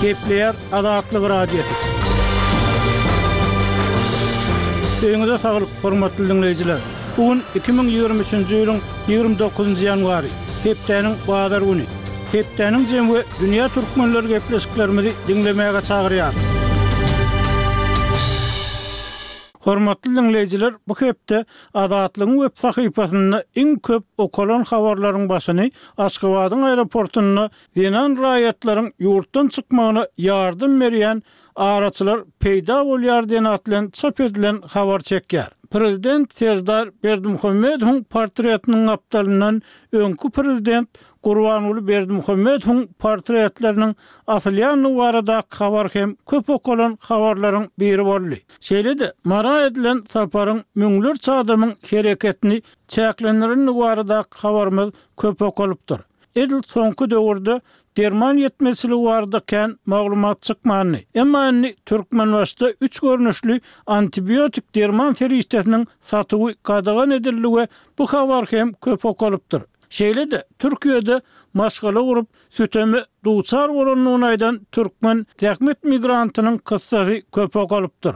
Kepler Adatlyk radiosu. Öňüňizde saglyk, hormatly dinleyijiler. Bugün 2023-nji ýylyň 29-njy ýanwary, hepdeniň bazar güni. Hepdeniň jemgy dünýä türkmenleri gepleşiklerimizi dinlemäge çagyrýar. Hormatly dinleyijiler, bu hepde Adatlygyň web sahypasynda iň köp okalan habarlaryň başyny Aşgabatyň aeroportuna Zenan raýatlaryň ýurtdan çykmagyna ýardym berýän araçylar peýda bolýar diýen atlan çap edilen habar çekýär. Prezident Serdar Berdimuhammedowyň portretiniň aptalyndan öňkü prezident Gurbanuly Berdimuhammedowyň portretleriniň afilýany barada habar hem köp okalan habarlaryň biri boldy. Şeýle-de mara edilen saparyň müňlerçe adamyň hereketini çäkleniriň barada habarymyz köp okalypdyr. Edil soňky döwürde derman yetmesili bardyken maglumat çykmany. Emma Türkmenbaşda 3 görnüşli antibiotik derman feriştetiniň satygy gadagan ediligi bu habar hem köp okalypdyr. Şeýle-de Türkiýede maşgala gurup sütemi duçar bolanyny aýdan türkmen täkmet migrantynyň kıssasy köp okalypdyr.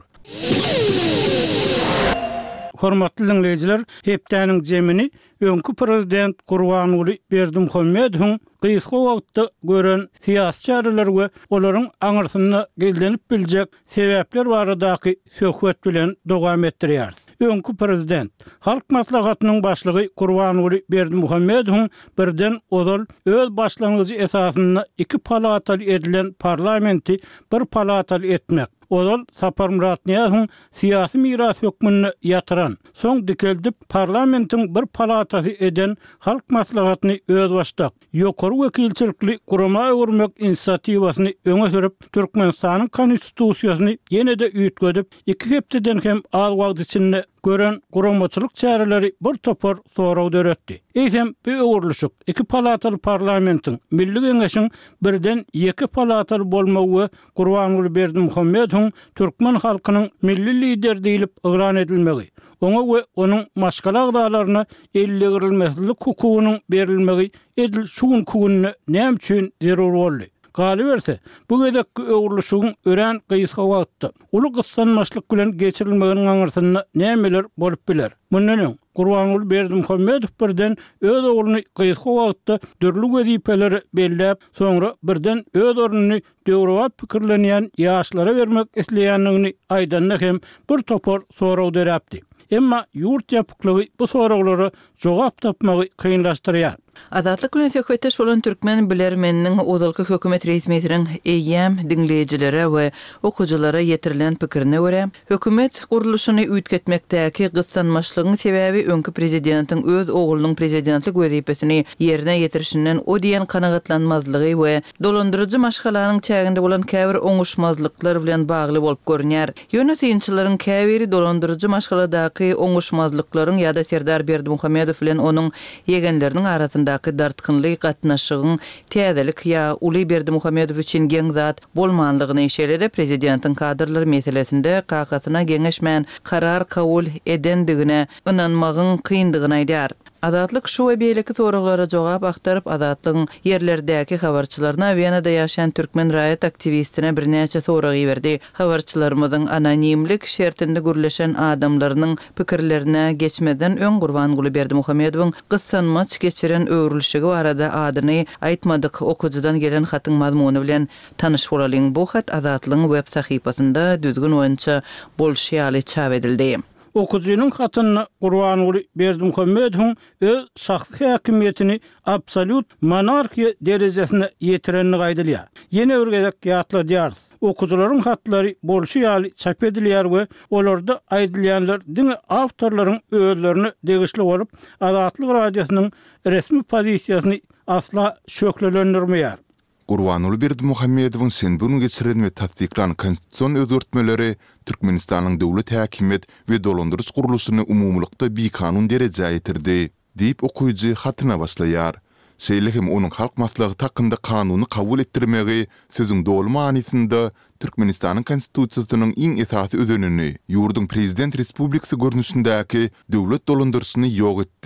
Hormatly dinleyijiler, hepdeniň jemini öňkü prezident Gurbanuly Berdimuhammedowyň gysga wagtda gören siýasy çareler we olaryň aňyrsyna geldenip biljek sebäpler baradaky söhbet bilen dowam etdirýär. Öňkü prezident halk maslahatynyň başlygy Gurbanuly Berdimuhammedowyň birden odal öz başlangyjy esasyna 2 palataly edilen parlamenti 1 palataly etmek. Odal Sapar Murat Niýazowyň siýasy miras hökmüni ýatyran, soň dikeldip parlamentiň 1 palatasy eden halk maslahatyny öz başdak, ýokary wekilçilikli gurama öwürmek inisiatiwasyny öňe sürüp Türkmenistanyň konstitusiýasyny ýene-de üýtgedip 2 hepdeden hem az wagt içinde gören guramaçylyk çäreleri bir topar soraw döretdi. Eýsem bu öwürlüşik 2 palataly parlamentiň Milli Geňeşiň birden 2 palataly bolmagy Gurbanuly Berdimuhammedowyň türkmen halkynyň milli lider diýilip ygran edilmegi, oňa we onuň maşgala agdalaryna ellegirilmezlik hukugynyň berilmegi edil şuň kugyny näme üçin zerur boldy. Galyberse, bu gedekki öwürlüşigiň ören gysga wagtda uly gyssanmaçlyk bilen geçirilmeginiň aňyrsyna nämeler bolup biler. Mundan Gurbanuly Berdimuhammedow birden öz ogluny gysga wagtda dürli wezipeleri belläp, soňra birden öz ornuny döwrewap pikirlenýän ýaşlara bermek isleýänligini aýdanna hem bir topar soraw derapdy. Emma ýurt ýapyklygy bu sorawlara jogap tapmagy kynlaşdyrýar. Adatlyk bilen söhbetdeş bolan türkmen bilermeniniň ozalky hökümet resmiýetiniň eýýäm dinleýijilere we okuwçylara ýetirilen pikirine görä, hökümet guruluşyny üýtgetmekdäki gyssanmaçlygyň sebäbi öňkü prezidentiň öz oglunyň prezidentlik wezipesini ýerine ýetirişinden o diýen kanagatlanmazlygy we dolandyrjy maşgalanyň çäginde bolan käbir oňuşmazlyklar bilen bagly bolup görünýär. Ýönetimçilerin käbiri dolandyrjy maşgaladaky oňuşmazlyklaryň ýa-da Serdar Berdimuhammedow bilen onuň ýegenleriniň arasynda dartkynly gatnaşygyň täzelik ýa Uly Berdimuhammedow üçin geň zat bolmanlygyny işelede prezidentiň kadrlary meselesinde kakasyna geňeşmän karar kabul edendigine ynanmagyň kyndygyny aýdýar. Adatlyk şu we beýleki soraglara jogap aktaryp Adatlyň ýerlerdäki habarçylaryna Wienada ýaşaýan türkmen raýat aktivistine birnäçe sorag berdi. Habarçylarymyzyň anonimlik şertinde gürleşen adamlarynyň pikirlerine geçmeden öň Gurbanuly Berdimuhammedowyň gyssanmaç geçiren öwrülüşigi barada adyny aýtmadyk okuwçydan gelen hatyň mazmuny bilen tanyş bolalyň. Bu hat Adatlyň web sahypasynda düzgün oýunça bolşýaly çap edildi. Okuwçynyň hatyny Gurbanuly Berdimuhammedowyň öz şahsy häkimiýetini absolut monarxiýa derejesine ýetirenini gaýdylýar. Ýene bir gezek ýatladýar. Okuwçylaryň hatlary bolşýaly çap edilýär we olarda aýdylýanlar diňe awtorlaryň özlerini degişli bolup Adatlyk radiosynyň resmi pozisiýasyny asla şöklendirmeýär. Gurbanuly Berdimuhammedowyň senbun geçiren we tatbiklan konstitusiýon özgörtmeleri Türkmenistanyň döwlet häkimet we dolandyrjy guruluşyny umumlykda bir kanun dereje ýetirdi diýip okuwçy hatyna başlaýar. Şeýlehem onuň halk maslahaty hakynda kanuny kabul etdirmegi sözüň dolmanysynda Türkmenistanyň konstitusiýasynyň iň esasy özünini ýurdun prezident respublikasy görnüşindäki döwlet dolandyrjysyny ýok etdi.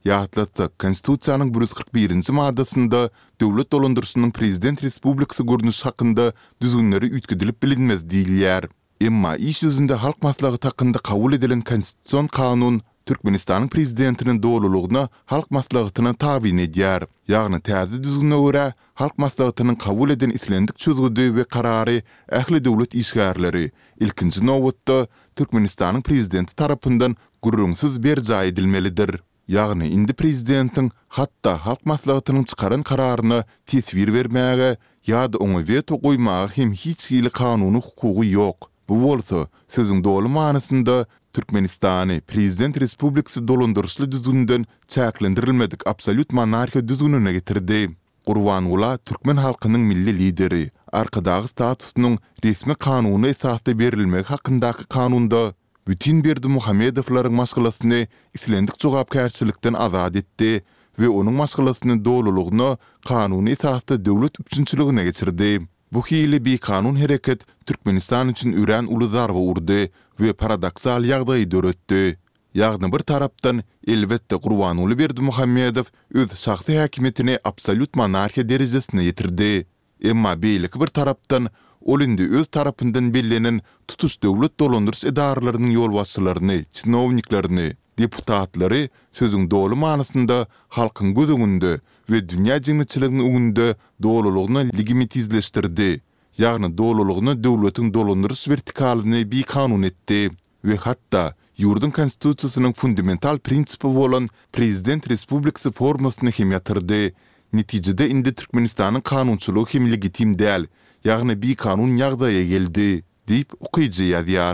ýatlatdy. Konstitusiýanyň 141-nji maddasynda döwlet dolandyrşynyň prezident respublikasy görnüşi hakynda düzgünleri üýtgedilip bilinmez diýilýär. Emma iş yüzünde halk maslahaty hakynda kabul edilen konstitusiýon kanun Türkmenistanyň prezidentiniň doğrulugyna halk maslahatyna tabin edýär. Ýagny täze düzgüne görä halk maslahatynyň kabul eden islendik çözgüdi we karary ähli döwlet işgärleri ilkinji nowatda Türkmenistanyň prezidenti tarapyndan gurrungsuz berja edilmelidir. Ýagny indi prezidentiň hatda halk maslahatynyň çykaran kararyna tesvir bermäge ýa-da oňa veto goýmaga hem hiç hili kanuny hukugy ýok. Bu bolsa sözüň dolu manysynda Türkmenistany prezident respublikasy dolandyrşly düzgünden çäklendirilmedik absolut monarxiya düzgününe getirdi. Gurbanula Türkmen halkynyň milli lideri, arkadagy statusynyň resmi kanuny esasda berilmegi hakyndaky kanunda bütün Berdimuhamedowlaryň maskalasyny islendik jogapkärçilikden azad etdi we onuň maskalasynyň dolulugyny kanuny esasda döwlet üçinçiligine geçirdi. Bu hili bir kanun hereket Türkmenistan üçün üren uly zarba urdy we paradoksal ýagdaý döretdi. Ýagny bir tarapdan elbetde Gurbanuly Berdimuhammedow öz şahsy häkimetini absolut monarxiya derejesine ýetirdi. Emma beýlik bir tarapdan ol indi öz tarapyndan bellenen tutuş döwlet dolandyrş edaralarynyň ýolbaşçylaryny, çynowniklaryny, deputatlary sözüň dolu manysynda halkyň gözüňünde we dünýä jemgyýetçiliginiň öňünde dolulugyny legitimizleşdirdi. Ýagny dolulugyny döwletiň dolandyrş vertikalyny bir kanun etdi we hatda ýurdun konstitusiýasynyň fundamental prinsipi bolan prezident respublikasy formasyny hem ýatyrdy. Netijede indi Türkmenistanyň kanunçylygy hem legitim däl, ýagny bir kanun ýagdaýa geldi, diýip okyjy ýazýar.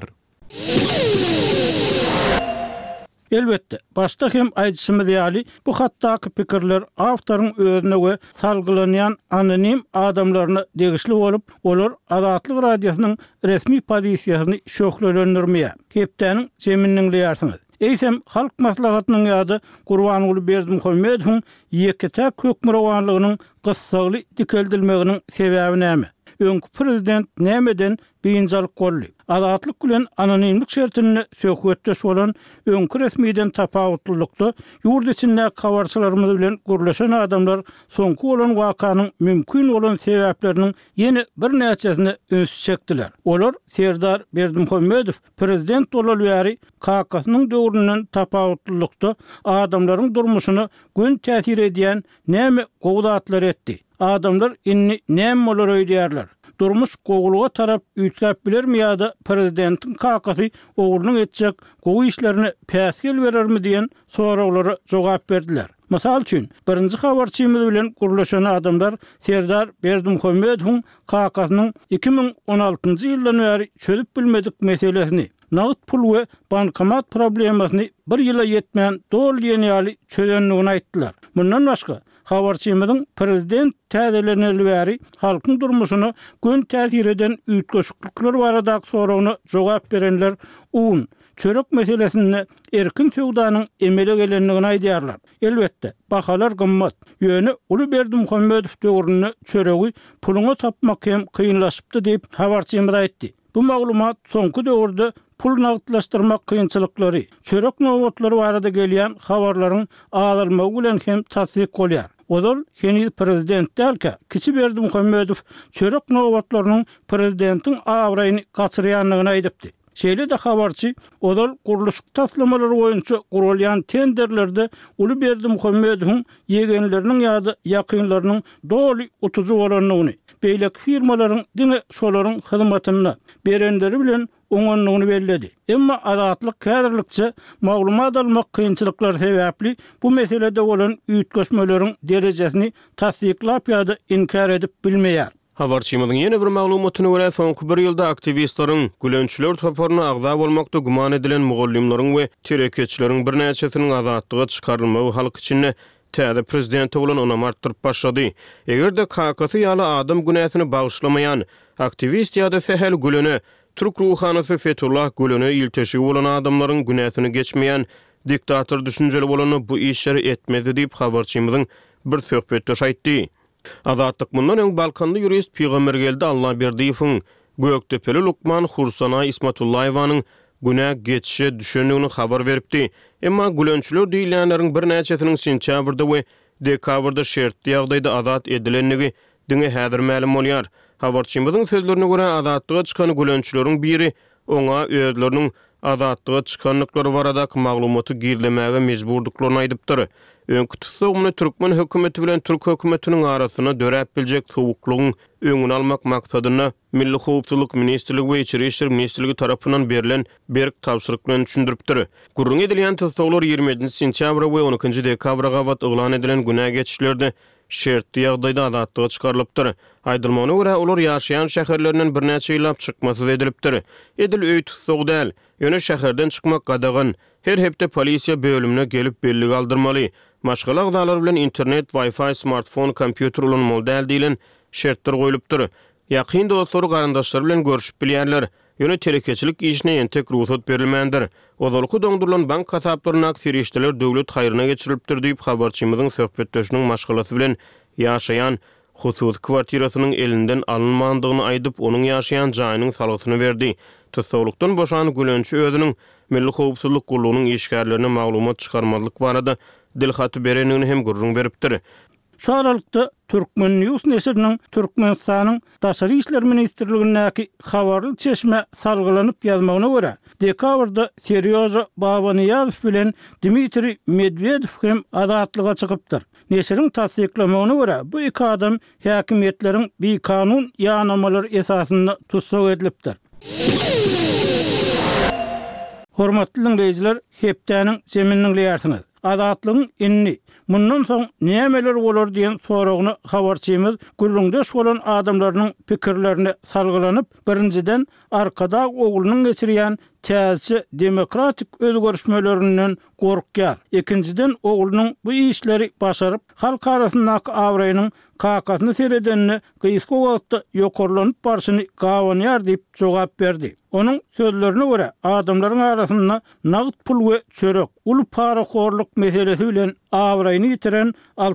Elbette, başta hem aýdysymyz ýaly, bu hatdaky pikirler awtoryň özüne we salgylanayan anonim adamlaryna degişli bolup, olar Azatlyk radiosynyň resmi pozisiýasyny şöhretlendirmeýär. Hepdeniň jeminiň ýarsyňyz. Eýsem halk maslahatynyň ýady Gurbanuly Berdimuhammedowyň ýekete kökmürawanlygynyň gyssaly dikeldilmeginiň sebäbi näme? Öňkü prezident nämeden beýinjalyk golly? Azatlyk bilen anonimlik şertini söhbetdeş bolan öňkü resmiden tapawutlulukda ýurt içinde kawarçylarymyz bilen gürleşen adamlar soňky bolan wakanyň mümkin bolan sebäpleriniň ýene bir näçesini öňe çekdiler. Olar Serdar Berdimuhammedow prezident bolan bäri kakasynyň döwründen tapawutlulukda adamlaryň durmuşyny gün täsir edýän näme gowdatlar etdi. Adamlar inni näme bolar öýdýärler? Durmuş gowuluga tarap üýtläp bilermi ýa-da prezidentiň kakasy oglunyň etjek gowy işlerini päsgel berermi diýen soraglara jogap berdiler. Mysal üçin, birinji habarçymyz bilen gurlaşan adamlar Serdar Berdimuhammedowyň kakasynyň 2016-njy ýyldan bäri çözüp bilmedik meselesini, nağıt pul we bankomat problemasyny bir ýyla ýetmeýän dol ýeni çözenligini aýtdylar. Bundan başga habarçymyzyň prezident täzeleneli bäri halkyň durmuşyny gün täsir eden üýtgeçlikler barada soragyna jogap berenler un çörek meselesini erkin sowdanyň emele gelenligini aýdýarlar. Elbetde, bahalar gymmat. Ýöne Uly Berdimuhammedow döwrüne çöregi puluňa tapmak hem kynlaşypdy diýip habarçymyz aýtdy. Bu maglumat soňky döwürde pul nagtlaşdyrmak kynçylyklary, çörek nowatlary barada gelýän habarlaryň alyrmagy bilen hem tasdik bolýar. Odol yeni prezident derke, Kiçi Berdimuhammedow çörek nowatlarynyň prezidentiň awraýyny gaçyrýanlygyny aýdypdy. Şeýle de habarçy, odol guruluş taslamalary boýunça gurulýan tenderlerde Uly Berdimuhammedowyň ýegenleriniň ýa-da ýakynlarynyň doly utuju bolanyny, beýlek firmalaryň diňe şolaryň hyzmatyna berenleri bilen oňanlygyny belledi. Emma Azatlyk käderlikçe maglumat almak kynçylyklar sebäpli bu meselede bolan üýtgeşmeleriň derejesini tasdiklap ýa-da inkar edip bilmeýär. Habarçymyzyň ýene bir maglumatyna görä soňky bir ýylda aktivistlaryň gülönçüler toparyna agza bolmakda guman edilen mugallimlaryň we tereketçileriň bir näçesiniň azatlyga çykarylmagy halk içinde täze prezidenti bolan onam artdyryp başlady. Egerde kakasy ýaly adam günäsini bagyşlamaýan aktivist ýa-da Sehel Gülöne Türk ruhanysy Fethullah Gülöne ilteşigi bolan adamlaryň günäsini geçmeýän diktator düşünjeli bolany bu işleri etmedi diýip habarçymyzyň bir söhbetdeş aýtdy. Azatlyk mundan öň Balkanly jurist Peygambergeldi Allah Berdiýewiň Gökdepeli Lukman Hursana İsmatullaýewanyň günä geçişe düşenligini habar beripdi. Emma gülönçüler diýilýänleriň bir näçesiniň sentýabrda we dekabrda şertli ýagdaýda azat edilenligi diňe häzir ma'lum bolýar. Habarçymyzyň sözlerine görä azatlyga çykan gülönçüleriň biri oňa özleriniň azatlyga çykanlyklary baradaky maglumaty girlemäge mejburdyklaryny aýdypdyr. Öňkü tutsagyny Türkmen hökümeti bilen Türk hökümetiniň arasyna döräp biljek sowuklugyň öňüni almak maksadyna Milli Howpsuzlyk Ministrligi we Içeri işler Ministrligi tarapyndan berilen berk tapşyryk bilen düşündiripdir. Gurrun edilýän tutsaglar 27 sentýabr we 12 dekabra wagt oglan edilen günä geçişlerde şertli ýagdaýda azatlyga çykarylypdyr. Aýdylmagyna görä olar ýaşaýan şäherlerinden birnäçe ýyllap çykmasy edilipdir. Edil öý tutsag däl, ýöne şäherden çykmak gadagan. Her hepde polisiýa bölümine gelip belli galdyrmaly. Maşgala agdalar bilen internet, Wi-Fi, smartphone, kompýuter ulanmaly däl diýilen şertler goýulypdyr. Ýakyn dostlary garandaşlar bilen görüşip bilýärler. Ýöne telekeçilik işine entek ruhsat berilmändir. Ozalky doňdurulan bank hasaplaryna firişdeler döwlet haýryna geçirilipdir diýip habarçymyzyň söhbetdeşiniň maşgalasy bilen ýaşaýan husus kwartirasynyň elinden alınmandygyny aýdyp onuň ýaşaýan jaýynyň salatyny berdi. Tutsawlykdan boşan gülönçü özüniň Milli Howpsuzlyk Gurulunyň işgärlerine maglumat çykarmalyk barada dilhaty berenigini hem gurrun beripdir. Şu aralykda Türkmen News nesiriniň Türkmenistanyň Daşary işler ministrligindäki habarly çeşme salgylanyp ýazmagyna görä, dekabrda Seryoja Babanyýazow bilen Dmitri Medvedew hem azatlyga çykypdyr. Nesiriň tasdiklamagyna görä, bu iki adam häkimetleriň bir kanun ýanamalary esasynda tutsag edilipdir. Hormatly dinleýijiler, hepdäniň jeminiň ýartyny azatlygyň inni mundan soň nämeler bolar diýen soragyny habarçymyz gürrüňdeş bolan adamlarynyň pikirlerini salgylanyp, birinciden arkada oglunyň geçirýän täze demokratik özgörüşmelerinden gorkýar. Ikinciden oglunyň bu işleri başaryp halk arasyndaky awraýynyň kakasyny seredenini gysga wagtda ýokarlanyp barşyny gawanýar diýip jogap berdi. Onun sözlerine göre adamların arasında nağıt pul ve çörek, ulu para korluk meselesi bilen avrayını yitiren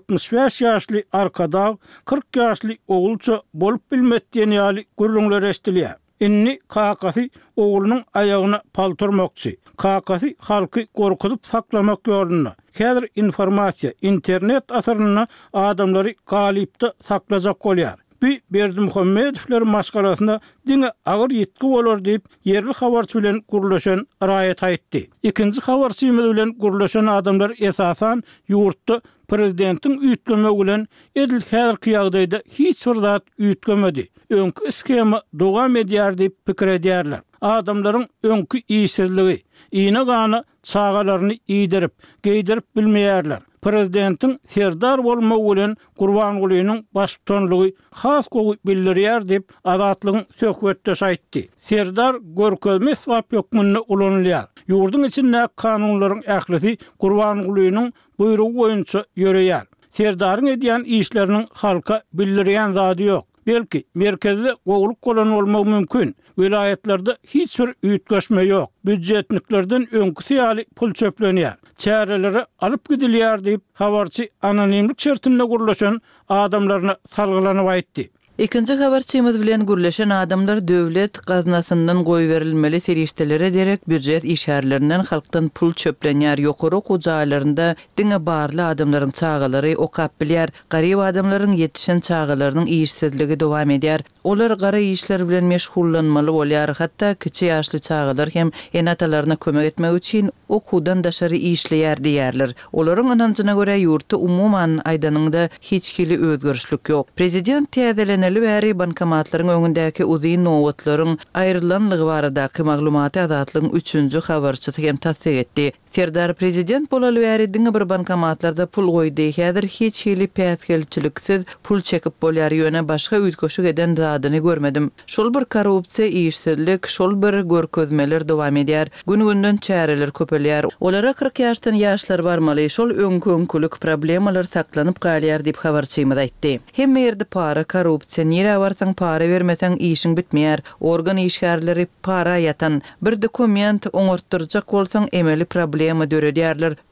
65 yaşlı arkadav, 40 yaşlı oğulça bolup bilmet diyen yali gürrünler eştiliyor. Inni kakası oğlunun ayağına paltırmakçı. Kakası halkı korkutup saklamak yoluna. Häzir informasiya, internet asırına adamları galipte saklacak olyar. Berdimuhammedowler maşgalasynda diňe agyr ýetki bolar diýip yerli habarçy bilen gurulşan raýat aýtdy. Ikinji habarçymyz bilen gurulşan adamlar esasan ýurtda prezidentiň üýtgeme bilen edil häzirki ýagdaýda hiç bir zat üýtgemedi. Öňkü skema dowam edýär diýip pikir edýärler. Adamlaryň öňkü iýsizligi, iýne gany çağalaryny iýdirip, geýdirip bilmeýärler. Prezidentin serdar bolmagy bilen Gurbangulynyň başçylygy has gowy bildirýär diýip azatlygyň söhbetdeş aýtdy. Serdar görkezme swap ýokmuny ulanylýar. Ýurdun içinde kanunlaryň ählisi Gurbangulynyň buyrugy boýunça ýöreýär. Serdaryň edýän işleriniň halka bildirýän zady ýok. Belki merkezde gowluk bolan bolmagy mümkin. Vilayetlerde hiç bir üýtgeşme ýok. Büdjetniklerden öňkü ýaly pul çöplenýär. Çäreleri alyp gidilýär diýip habarçy anonimlik şertinde gurulşan adamlaryna salgylanyp aýtdy. Ikinci habarçymyz bilen gürleşen adamlar döwlet gaznasyndan goý berilmeli serişdelere derek büdjet işgärlerinden halkdan pul çöplenýär. Ýokary okuw jaýlarynda diňe barly adamlaryň çağalary okap bilýär. Garyp adamlaryň ýetişen çağalarynyň işsizligi dowam edýär. Olar gara işler bilen meşgullanmaly bolýar. Hatda kiçi ýaşly çağalar hem enatalaryna kömek etmek üçin okuwdan daşary işleýär diýerler. Olaryň anancına görä ýurtda umumyň aýdanynda hiç kili özgörüşlik ýok. Prezident täzeleneli bäri bankomatlaryň öňündäki uzyn nowatlaryň aýrylanlygy baradaky maglumaty azatlygyň 3-nji habarçysy hem tasdik etdi. Serdar prezident bolaly bäri diňe bir bankomatlarda pul goýdy. Häzir hiç hili päsgelçiliksiz pul çekip bolýar ýöne başga üýtgeşik eden zadyny görmedim. Şol bir korrupsiýa, işsizlik, şol bir görkezmeler dowam edýär. Gün-günden çäreler köpelýär. Olara 40 ýaşdan ýaşlar barmaly. Şol öňkü problemalar saklanyp galýar diýip habarçymyz aýtdy. Hemme ýerde para, korrupsiýa, nire barsaň para bermeseň işiň bitmeýär. Organ işgärleri para ýatan bir dokument oňortdurjak bolsaň emeli problema döredýärler.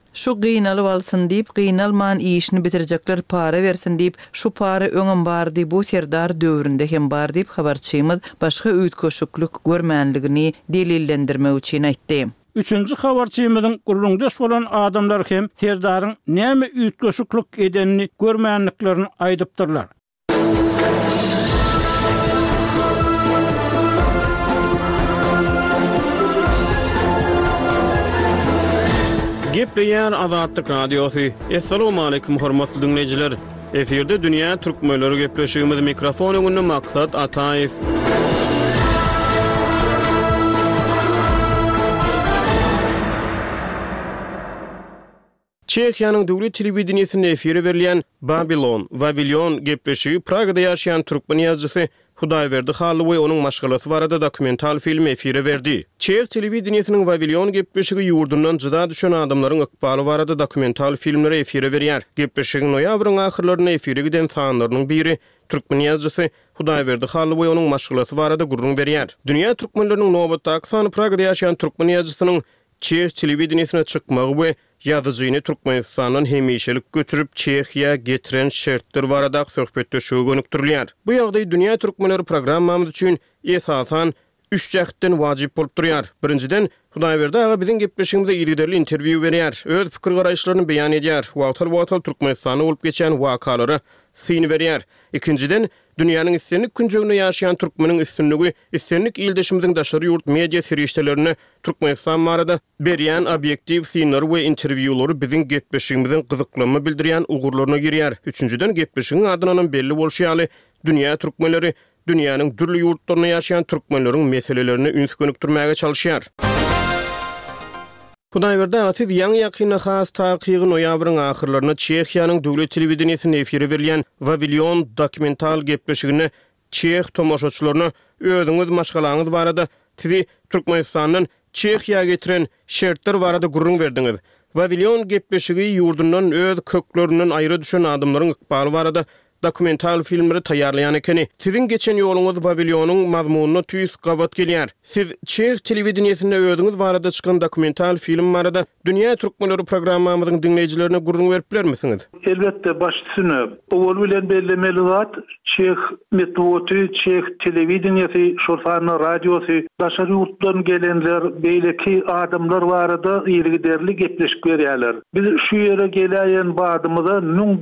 Şu gıynalı alsın deyip, gıynalman işini bitirecekler para versin deyip, şu para öňem bar deyip, bu serdar dövründe hem bar deyip, habarçymyz başga üýtköşüklük görmänligini delillendirmek üçin aýtdy. Üçüncü habarçymyzyň gurrundaş bolan adamlar hem serdaryň näme üýtköşüklük edenini görmänliklerini aýdypdyrlar. Gepleýär Azatlyk Radiosu. Assalamu alaykum hormatly dinleýijiler. Eferde dünýä türkmenleri gepleşigimiz mikrofon öňünde Maksat Ataýew. Çehiýanyň döwlet telewizionyny efire berilýän Vavilon gepleşigi Pragada ýaşaýan türkmen ýazgysy Hudaýberdi Haly we onuň maşgalasy barada dokumental film efire berdi. Çeh telewizionynyň Vavilon gepleşigi ýurdundan jyda düşen adamlaryň ykbaly barada dokumental filmleri efire berýär. Gepleşigiň noýabryň ahyrlaryna efire giden sanlarynyň biri türkmen ýazgysy Hudaýberdi Haly we onuň maşgalasy barada gurrun berýär. Dünýä türkmenleriniň nowbatdaky sany Pragada ýaşaýan türkmen ýazgysynyň Çeh telewizionyna çykmagy we ýazyjyny Türkmenistanyň hemişelik götürüp Çehiýa getiren şertler barada söhbetleşigi gönükdirilýär. Bu ýagdaý dünýä türkmenleri programmamyz üçin esasan 3 jähitden wajyp bolup durýar. Birinciden, Hudaýberdi aga biziň gepleşigimizde ýerli interwiu berýär, öz pikir garaýşlaryny beýan edýär, wagtal Türkmenistanyň bolup geçen wakalary syny berýär. Ikinciden, dünýäniň islenlik künjeginde ýaşaýan türkmeniň üstünligi, islenlik ildeşimiziň daşary ýurt media serişdelerini Türkmenistan barada berýän objektiw synlar we interwiulary biziň gepleşigimiziň gyzyklygyny bildirýän ugurlaryna girýär. Üçünciden, gepleşigiň adynyň belli bolşy ýaly dünýä türkmenleri dünýäniň türli ýurtlaryna ýaşaýan türkmenleriň meselelerini üns gönükdirmäge çalışýar. Hudaýberdi siz ýaňy ýakyna has takygy noýabryň ahyrlaryna Çehiýanyň döwlet telewizionyny efire berilýän Vavilon dokumental gepleşigini Çeh tomoşaçylaryna özüňiz maşgalaňyz barada sizi Türkmenistanyň Çehiýa getiren şertler barada gurrun berdiňiz. Vavilon gepleşigi ýurdundan öz köklerinden aýry düşen adamlaryň ykbaly barada dokumental filmleri taýýarlaýan ekeni. Siziň geçen ýoluňyz Vavilonyň mazmunyna tüýs gawat gelýär. Siz Çeh telewizionyny özüňiz barada çykan dokumental film barada dünýä türkmenleri programmamyzyň dinleýijilerine gurrun berip bilermisiňiz? Elbetde başçysyny owul bilen bellemeli zat Çeh metodi, Çeh telewizionyny, şolfany radiosy, daşary ýurtdan gelenler, beýleki adamlar barada ýergiderli gepleşip berýärler. Biz şu ýere gelýän badymyza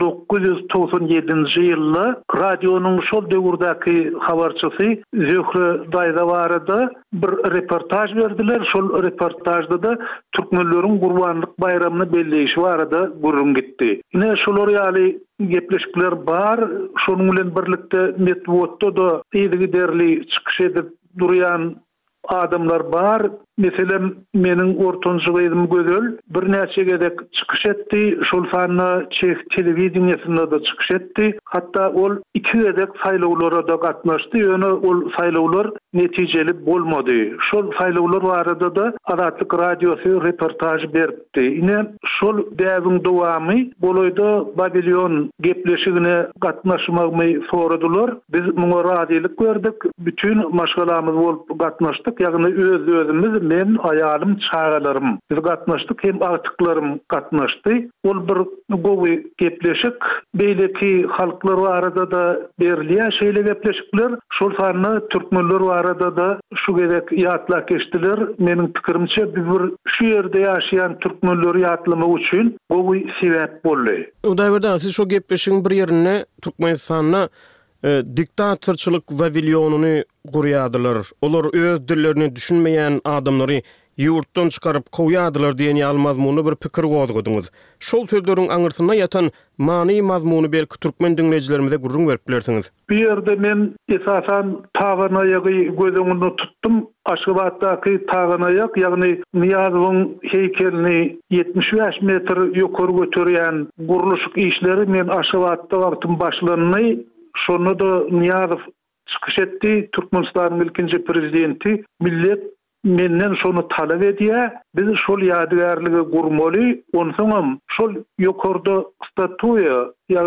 1997-nji ýylda radionyň şol döwürdäki habarçysy Zöhre Daýda barada bir reportaj berdiler. Şol reportajda da türkmenleriň Gurbanlyk bayramyny belleýişi barada gurrun gitdi. Ine şolar ýaly gepleşikler bar, şonuň bilen birlikde networkda da ýergiderli çykyş edip durýan adamlar bar. Meselem meniň ortanjy gyzym Gözel bir näçe gedek çykyş etdi. Şol sany Çeh telewizionyny da çykyş etdi. Hatda ol 2 gedek saýlawlara da gatnaşdy. Ýöne ol saýlawlar netijeli bolmady. Şol saýlawlar barada da Azatlyk Radiosy reportaj berdi. Ine şol däwiň dowamy boloýda Vavilon gepleşigine gatnaşmagy soradylar. Biz muňa radylyk berdik. Bütün maşgalamyz bolup gatnaşdyk. Ýagny özümiz men aýalym çağalarym biz gatnaşdyk hem artyklarym gatnaşdy. Ol bir gowy gepleşik beýleki halklar arasynda da berilýän şeýle gepleşikler. Şol sany türkmenler arasynda da şu gerek ýatla geçdiler. Meniň pikirimçe bir şu ýerde ýaşaýan türkmenleri ýatlamak üçin gowy sebäp boldy. Hudaýberdi siz şu gepleşigiň bir ýerine Türkmenistanyna diktatorçylyk Vavilonyny gurýadylar. Olar öz dillerini düşünmeýän adamlary ýurtdan çykaryp goýadylar diýen ýalmazmuny bir pikir gozgudyňyz. Şol sözleriň aňyrsyna ýatan many mazmuny belki türkmen dinleýijilerimize gurrun berip bilersiňiz. Bir ýerde men esasan taganaýagy gözüňde tutdum. Aşgabatdaky taganaýak, ýagny Niýazowyň heykelini 75 metr ýokary götürýän guruluşyk işleri men Aşgabatda wagtym başlanyny şonu da Niýazow çykyş etdi. Türkmenistanyň ilkinji prezidenti millet menden şonu talep edýär. Biz şol ýadygärligi gurmaly. Onsoňam şol ýokarda statuya, ýagny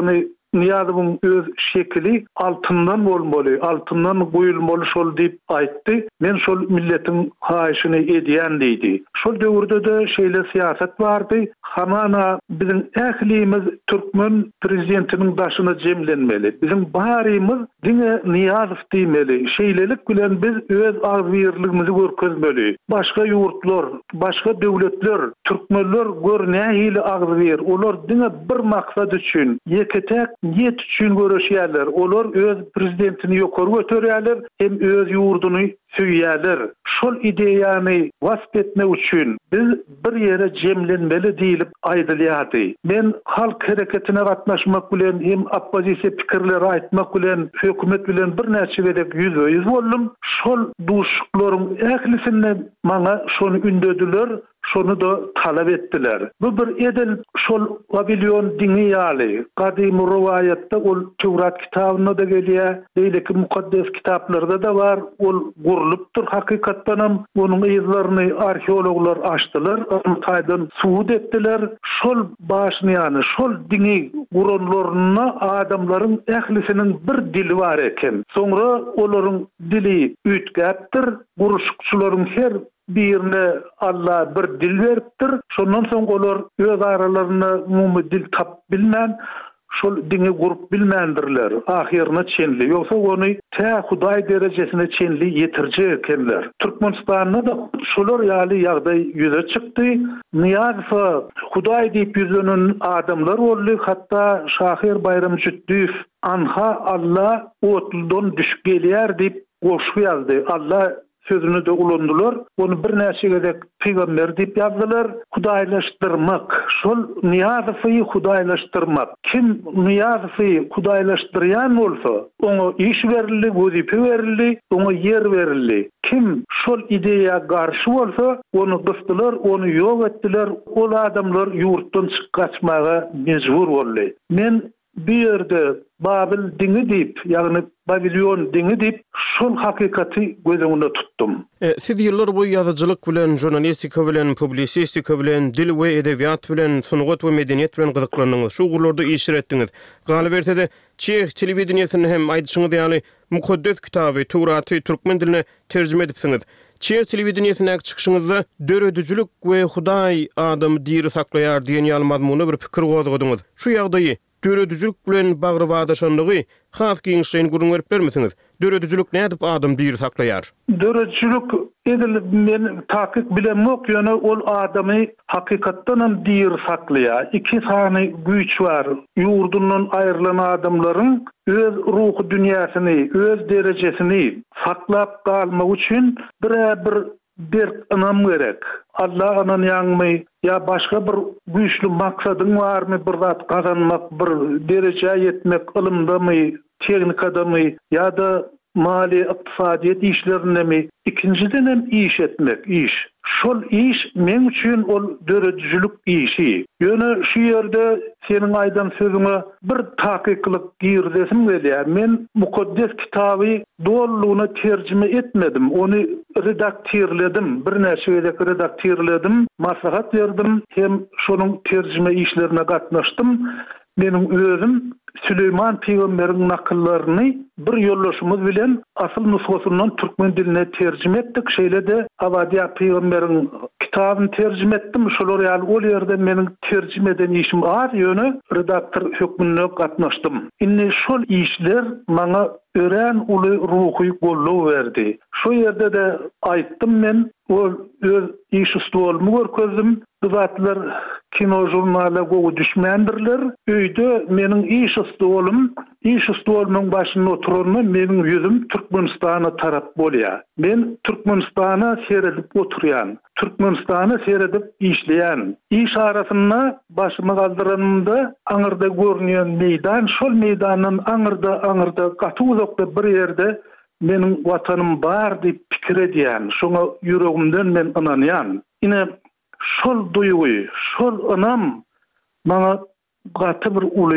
Niýazyň öz şekili altından bolmaly, altından goýulmaly şol diýip aýtdy. Men şol milletin haýyşyny edýän diýdi. Şol döwürde de şeýle siýasat bardy. Hamana bizim ählimiz türkmen prezidentiniň daşyna jemlenmeli. Bizim barymy diňe Niýazow diýmeli. Şeýlelik bilen biz öz agzyrlygymyzy görkezmeli. Başga ýurtlar, başga döwletler, türkmenler görnähili agzyr. Olar diňe bir maksat üçin, ýeketek niyet üçin görüşýärler. Olar öz prezidentini ýokary göterýärler, hem öz ýurduny süýýärler. Şol ideýany wasp etmek üçin biz bir ýere jemlenmeli diýilip aýdylýardy. Men halk hereketine gatnaşmak bilen hem oppozisiýa pikirleri aýtmak bilen hökümet bilen bir näçe gedek ýüz boldum. Şol duşuklaryň ählisinde maňa şonu ündediler. Şonu da talep ettiler. Bu bir edil şol Babilon diňi ýaly. Gadymy riwayatda ol Tewrat kitabyna da gelýär. Beýleki mukaddes kitaplarda da bar. Ol gurulupdyr hakykatdan. Onuň ýyzlaryny arheologlar açdylar. Taýdan suwud etdiler. Şol başyny ýany şol diňi guranlaryna adamlaryň ählisiniň bir dili bar eken. Soňra olaryň dili üýtgäpdir. Guruşukçylaryň her birine Allah bir dil beripdir. Şondan soň olar öz aralaryna umumy dil tap bilmän, şol diňi gurup bilmändirler. Ahirine çenli. Ýoksa ony tä Hudaý derejesine çenli ýetirjekler. Türkmenistanda da şolar ýaly ýagdaý ýüze çykdy. Niýazow Hudaý diýip ýüzenen adamlar boldy. Hatda Şahir Bayram Jütdüýew anha Allah otuldan düşüp gelýär diýip goşup ýazdy. Allah sözünü de ulandılar. Onu bir näçe gedek peýgamber diýip ýazdylar. Hudaýlaşdyrmak. Şol Niýazowy hudaýlaşdyrmak. Kim Niýazowy hudaýlaşdyrýan bolsa, oňa iş berildi, wezipe berildi, oňa ýer berildi. Kim şol ideýa garşy bolsa, onu gysdylar, onu ýok etdiler. Ol adamlar ýurtdan çykaçmaga mejbur boldy. Men bir yerde Babil diňi diýip, ýagny Babilon diňi diýip, şol hakykaty göz öňünde tutdum. Siz ýyllar boýy ýazyjylyk bilen, jurnalistika bilen, publisistika bilen, dil we edebiýat bilen, sunugat we medeniýet bilen gyzyklanyňyz. Şu gurlarda iş etdiňiz. Galy berse-de Çeх telewizioniýasyny hem aýdyşyňyz ýaly mukaddes kitaby Tewraty türkmen diline terjime edipsiňiz. Çeх telewizioniýasyna çykyşyňyzda döredüjülük we Hudaý adamy diýri saklaýar diýen ýaly mazmuny bir pikir goýdyňyz. Şu ýagdaýy döredüjülük bilen bagry wadaşanlygy has giňişleýin gurun berip bermesiňiz. Döredüjülük nädip adam diýir saklaýar? Döredüjülük edil men takyk bilenmek ýöne ol adamy hakykatdan diýir saklaýar. Iki sany güýç bar. Ýurdundan aýrylan adamlaryň öz ruhy dünýäsini, öz derejesini saklap galmak üçin bir anam gerek. Allah anan ýangmy ya başga bir güýçli maksadyň barmy, bir zat kazanmak, bir dereje ýetmek, ilmdamy, teknikadamy ya da mali iqtisadiýet işlerindemi? İkinciden hem iş etmek, iş. Şol iş men üçin ol döredüjülük işi. Ýöne şu ýerde seniň aýdan sözüňe bir takyklyk girdesim gelýär. Men mukaddes kitaby dollugyna terjime etmedim. Onu redaktörledim. Bir näçe gedek redaktörledim. Maslahat berdim. Hem şonuň terjime işlerine gatnaşdym. Meniň özüm Süleyman Peýgamberiň nakyllaryny bir ýollaşymyz bilen asyl nusgasyndan türkmen diline terjime etdik. Şeýle de Abadiýa Peýgamberiň kitabyny terjime etdim. Şolar ýaly ol ýerde meniň terjime eden işim az ýöne redaktor hökmünde gatnaşdym. Indi şol işler maňa ören uly ruhy gollaw berdi. Şu ýerde de aýtdym men ol öz iş ustuwalymy görkezdim. Zatlar kino jurnala gowy düşmändirler. Öýde meniň iş ustuwalymyň başynda oturanyny meniň ýüzüm Türkmenistana tarap bolýar. Men Türkmenistana seredip oturýan, Türkmenistana seredip işleýän. İş arasynda başymy galdyranda aňyrda görnýän meýdan, şol meýdanyň aňyrda gaty uzakda bir ýerde meniň watanym bar diýip pikir edýän. Şoňa ýüregimden men inanýan. Ine şol duýgy, şol anam maňa gaty bir uly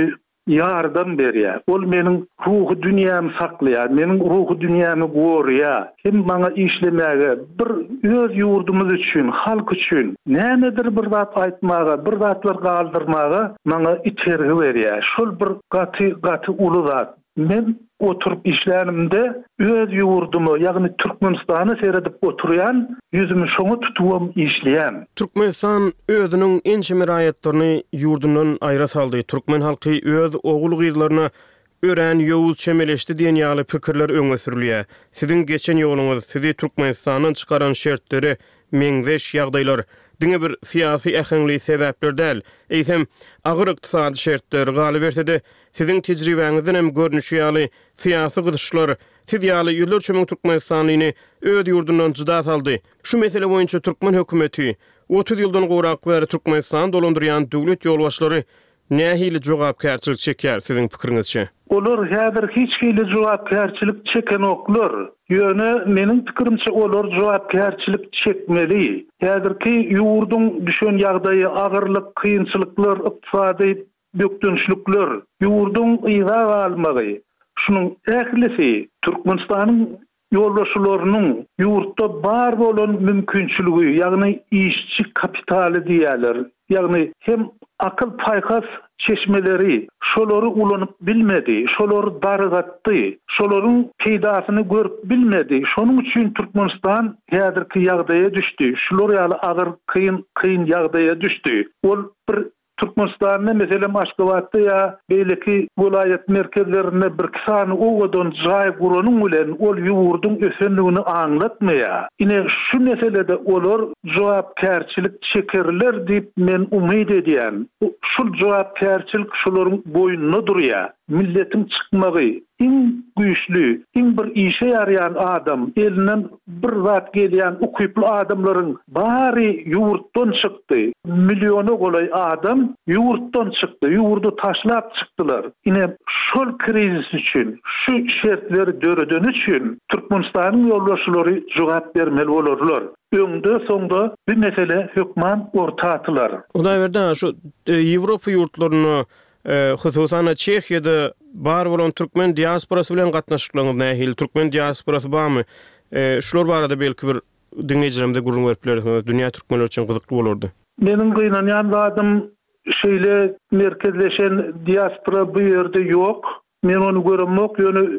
yardım berýär. Ol meniň ruhy dünýämi saklaýar, meniň ruhy dünýämi gorýar. Hem maňa işlemäge, bir öz ýurdumyz üçin, halk üçin nämedir bir zat aýtmaga, bir zatlar galdyrmaga maňa itergi berýär. Şol bir gaty uly zat. Men oturup işlerimde öz ýurdumy, ýagny Türkmenistany seyredip oturýan, ýüzümi şoňa tutubam işleýän. Türkmenistan özüniň ençe miraýatlaryny ýurdundan aýra saldy. Türkmen halky öz ogul gyrlaryna ören ýowuz çemeleşdi diýen ýaly pikirler öňe sürilýär. Siziň geçen ýoluňyz, sizi Türkmenistanyň çykaran şertleri, meňzeş ýagdaýlar, diňe bir syýasy ähengli sebäpler däl. Eýsem, agyr ykdysady şertler galyp berse-de, siziň tejribeňizden hem görnüşi ýaly syýasy gyzyşlar, siz ýaly ýyllar çömeň Türkmenistanyny öz ýurdundan jyda saldy. Şu mesele boýunça Türkmen hökümeti 30 ýyldan gorak bäri Türkmenistan dolandyrýan döwlet ýolbaşçylary nähili jogapkärçilik çekýär siziň pikiriňizçe? Olar häzir hiç hili jogapkärçilik çeken oklar. Ýöne meniň pikirimçe olar jogapkärçilik çekmeli. Häzirki ýurdun düşen ýagdaýy, agyrlyk, kynçylyklar, ykdysady bökdünçlükler, ýurdun ýyga galmagy. Şunun ählisi Türkmenistanyň ýolbaşçylarynyň ýurtda bar bolan mümkinçiligi, ýagny işçi kapitaly diýerler. Ýagny hem akıl paýkas çeşmeleri şolary ulanyp bilmedi, şolary dargatdy, şolaryň peýdasyny görüp bilmedi. Şonuň üçin Türkmenistan häzirki ýagdaýa düşdi. Şolar ýaly agyr kyn ýagdaýa düşdi. Ol bir Türkmenistan'da mesela Aşgabat'ta ya belki vilayet merkezlerine bir kisany oğudan jaý guranın bilen ol ýurdun ösenligini anlatmaya. Ine şu meselede olar jogapkärçilik çekerler diýip men umyd edýän. Şu jogapkärçilik şolaryň boýnuna durýar. Milletin çykmagy, in güýçlü, in bir işe ýarayan adam, elinden bir zat gelýän ukuply adamlaryň bari ýurtdan çykdy. Milyony golay adam ýurtdan çykdy, ýurdu taşlap çykdylar. Ine şol krizis üçin, şu şertleri döreden üçin Türkmenistanyň ýolbaşçylary jogap bermeli bolarlar. Öňde soňda bir mesele hökman ortatylar. Ondan berde şu Ýewropa ýurtlaryny hususan Çehiýede bar bolan Türkmen diasporasy bilen gatnaşyklaryň nähili Türkmen diasporasy barmy? Şular barada belki bir dinleýijilerimde gurrun beripler, dünýä türkmenleri üçin gyzykly bolardy. Meniň gynanýan zadym şeýle merkezleşen diaspora bu ýerde ýok. Men onu göremok, ýöne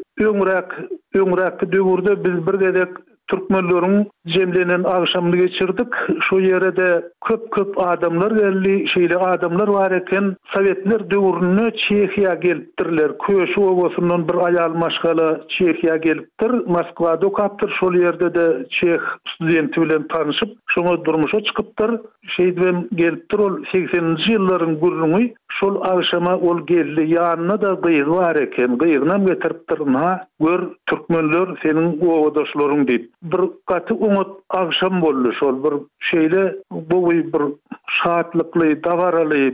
öňräk döwürde biz bir gedek Türkmenleriň jemlenen agşamly geçirdik. Şu ýerde köp adamlar geldi, şeýle adamlar bar eken, Sowetler döwrüne Çehiýa gelipdirler. Köşü obasyndan bir aýal maşgala Çehiýa gelipdir. Moskwada okapdyr. Şol ýerde de Çeh studenti bilen tanyşyp, şoňa durmuşa çykypdyr. Şeýdem gelipdir, ol 80-nji ýyllaryň gurruny. Şol agşama ol geldi, ýanyna da gyýy bar eken. Gyýynam getiripdir. Gör Türkmenler seniň owadoşlaryň diýip. Bir gaty umut agşam boldy şol bir şeýle bu bir şatlykly, dagaraly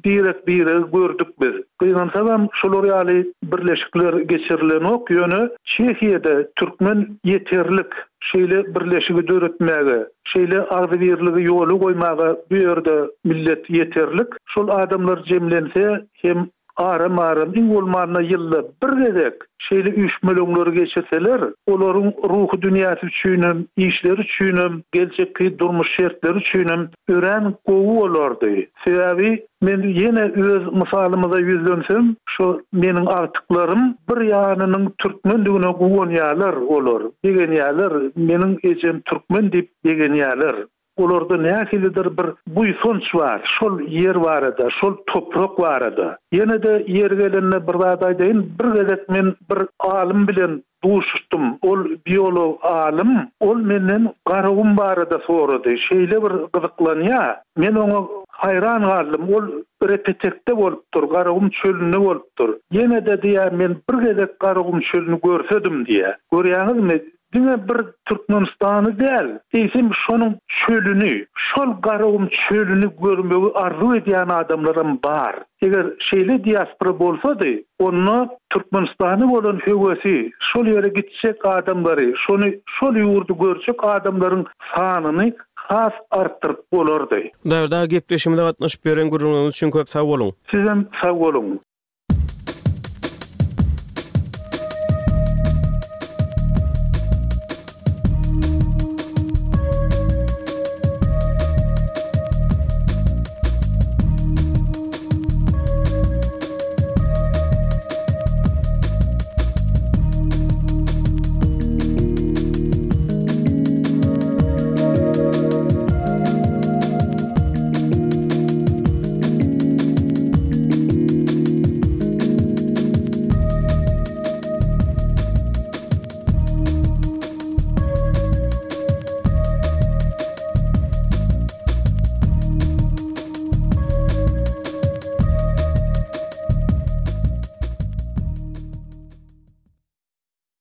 bir gördük biz. Gyýansam şolar ýaly birleşikler geçirilen ok ýöne Çehiýede Türkmen ýeterlik şeýle birleşigi döretmäge, şeýle agdybirligi ýoly goýmaga bu ýerde millet ýeterlik. Şol adamlar jemlense hem aram iň bolmanda ýylda bir gedek şeýle 3 milyonlary geçirseler, olaryň ruhy dünýäsi üçin, işleri üçin, geljekki durmuş şertleri üçin ören gowy bolardy. Sebäbi men ýene öz mysalymyza ýüzlensem, şu meniň artyklarym bir ýanynyň türkmenligine gowanýarlar olar. Degenýärler meniň ejem türkmen diýip degenýärler. Olarda nähilidir bir buýsunç bar, şol ýer barada, şol toprak barada. Ýene de ýer gelenine bir wagtdaýyn bir gezek men bir alim bilen duşdum. Ol biolog alim, ol menden garagym barada sorady. Şeýle bir gyzyklanýar. Men oňa hayran galdym. Ol repetekde bolupdyr, garagym çölünde bolupdyr. Ýene de diýär men bir gezek garagym çölüni görsedim diýär. Görýäňizmi? Dine bir Türkmenistan'ı değil. Eýsem şonuň çölünü, şol garagym çölünü görmegi arzu edýän adamlarym bar. Eger şeýle diaspora bolsady, onu Türkmenistan'ı bolan hewesi, şol ýere gitjek adamlary, şol ýurdu görjek adamlaryň sanyny has artdyryp bolardy. Däwerde gepleşimde gatnaşyp beren gurrunlygyňyz üçin köp sag bolun. Sizem sag bolun.